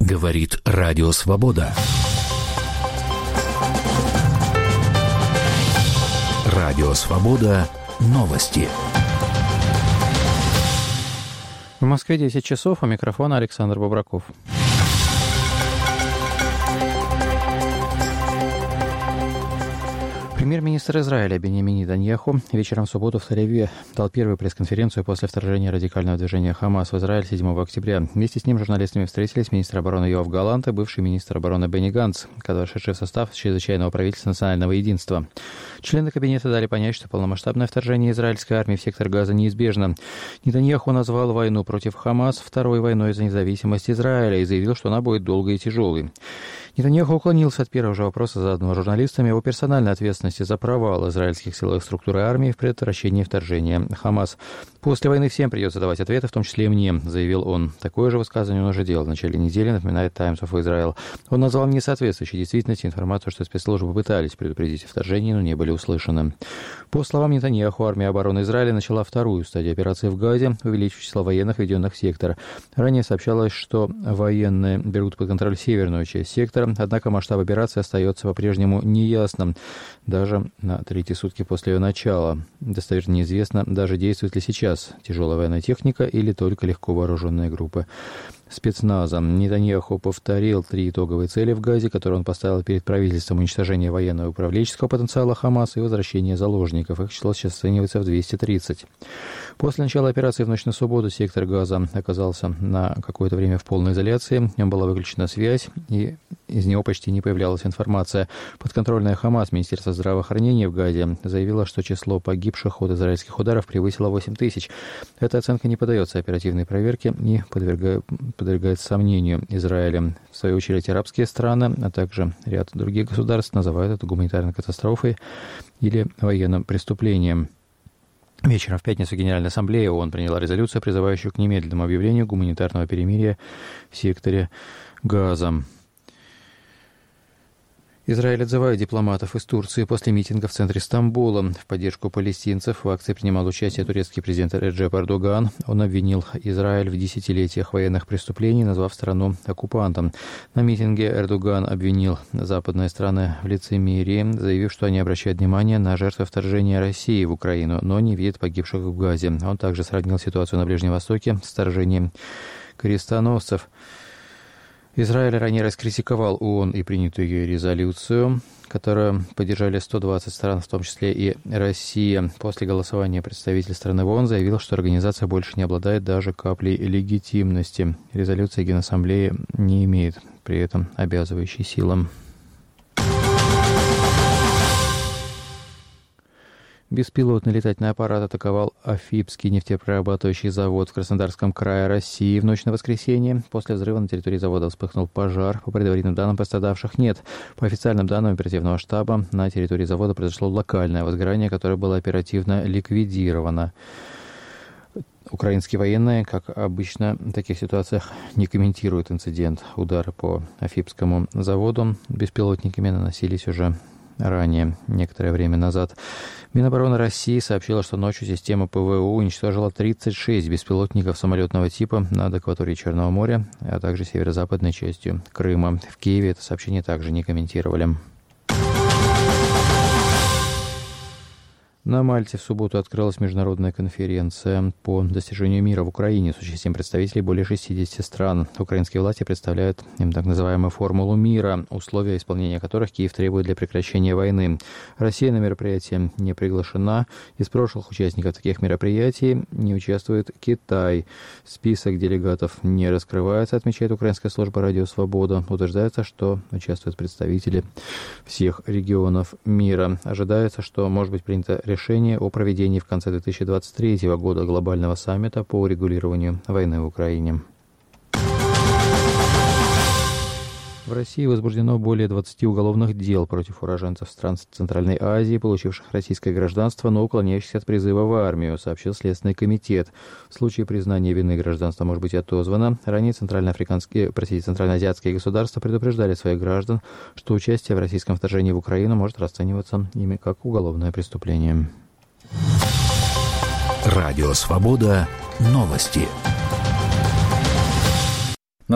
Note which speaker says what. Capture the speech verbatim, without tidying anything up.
Speaker 1: Говорит Радио Свобода. Радио Свобода. Новости.
Speaker 2: В Москве десять часов, у микрофона Александр Бобраков. Премьер-министр Израиля Биньямин Нетаньяху вечером в субботу в Тель-Авиве дал первую пресс-конференцию после вторжения радикального движения «Хамас» в Израиль седьмого октября. Вместе с ним с журналистами встретились министр обороны Йоав Галант и бывший министр обороны Бенни Ганц, вошедший в состав чрезвычайного правительства национального единства. Члены кабинета дали понять, что полномасштабное вторжение израильской армии в сектор Газа неизбежно. Нетаньяху назвал войну против «Хамас» второй войной за независимость Израиля и заявил, что она будет долгой и тяжелой. Нетаньяху уклонился от первого же вопроса, заданного журналистами, о персональной ответственности за провал израильских силовых структур и армии в предотвращении вторжения «Хамас». «После войны всем придется давать ответы, в том числе и мне», — заявил он. Такое же высказывание он уже делал в начале недели, напоминает Times of Israel. Он назвал несоответствующей действительности информацию, что спецслужбы пытались предупредить о вторжении, но не были услышаны. По словам Нетаньяху, армия обороны Израиля начала вторую стадию операции в Газе, увеличив число военных, введенных в сектор. Ранее сообщалось, что военные берут под контроль северную часть сектора, однако масштаб операции остается по-прежнему неясным, даже на третьи сутки после ее начала. Достоверно неизвестно, даже действует ли сейчас тяжелая военная техника или только легко вооруженные группы спецназа. Нетаньяху повторил три итоговые цели в Газе, которые он поставил перед правительством: уничтожение военного и управленческого потенциала «Хамас» и возвращение заложников. Их число сейчас оценивается в двести тридцать. После начала операции в ночь на субботу сектор Газа оказался на какое-то время в полной изоляции. В нем была выключена связь, и из него почти не появлялась информация. Подконтрольная «Хамас» Министерство здравоохранения в Газе заявило, что число погибших от израильских ударов превысило восемь тысяч. Эта оценка не поддается оперативной проверке и подвергает подвергается сомнению Израиля. В свою очередь, арабские страны, а также ряд других государств называют это гуманитарной катастрофой или военным преступлением. Вечером в пятницу Генеральная ассамблея ООН приняла резолюцию, призывающую к немедленному объявлению гуманитарного перемирия в секторе Газа. Израиль отзывает дипломатов из Турции после митинга в центре Стамбула. В поддержку палестинцев в акции принимал участие турецкий президент Реджеп Эрдоган. Он обвинил Израиль в десятилетиях военных преступлений, назвав страну оккупантом. На митинге Эрдоган обвинил западные страны в лицемерии, заявив, что они обращают внимание на жертвы вторжения России в Украину, но не видят погибших в Газе. Он также сравнил ситуацию на Ближнем Востоке с вторжением крестоносцев. Израиль ранее раскритиковал ООН и принятую ее резолюцию, которую поддержали сто двадцать стран, в том числе и Россия. После голосования представитель страны в ООН заявил, что организация больше не обладает даже каплей легитимности. Резолюция Генассамблеи не имеет при этом обязывающей силы. Беспилотный летательный аппарат атаковал Афипский нефтеперерабатывающий завод в Краснодарском крае России в ночь на воскресенье. После взрыва на территории завода вспыхнул пожар. По предварительным данным, пострадавших нет. По официальным данным оперативного штаба, на территории завода произошло локальное возгорание, которое было оперативно ликвидировано. Украинские военные, как обычно в таких ситуациях, не комментируют инцидент. Удары по Афипскому заводу беспилотниками наносились уже ранее, некоторое время назад. Минобороны России сообщила, что ночью система ПВО уничтожила тридцать шесть беспилотников самолетного типа над акваторией Черного моря, а также северо-западной частью Крыма. В Киеве это сообщение также не комментировали. На Мальте в субботу открылась международная конференция по достижению мира в Украине с участием представителей более шестидесяти стран. Украинские власти представляют им так называемую формулу мира, условия исполнения которых Киев требует для прекращения войны. Россия на мероприятие не приглашена. Из прошлых участников таких мероприятий не участвует Китай. Список делегатов не раскрывается, отмечает Украинская служба «Радио Свобода». Утверждается, что участвуют представители всех регионов мира. Ожидается, что может быть принято решение о проведении в конце две тысячи двадцать третьего года глобального саммита по урегулированию войны в Украине. В России возбуждено более двадцати уголовных дел против уроженцев стран Центральной Азии, получивших российское гражданство, но уклоняющихся от призыва в армию, сообщил Следственный комитет. В случае признания вины гражданства может быть отозвано. Ранее центральноафриканские, простите, центральноазиатские государства предупреждали своих граждан, что участие в российском вторжении в Украину может расцениваться ими как уголовное преступление.
Speaker 1: Радио Свобода. Новости.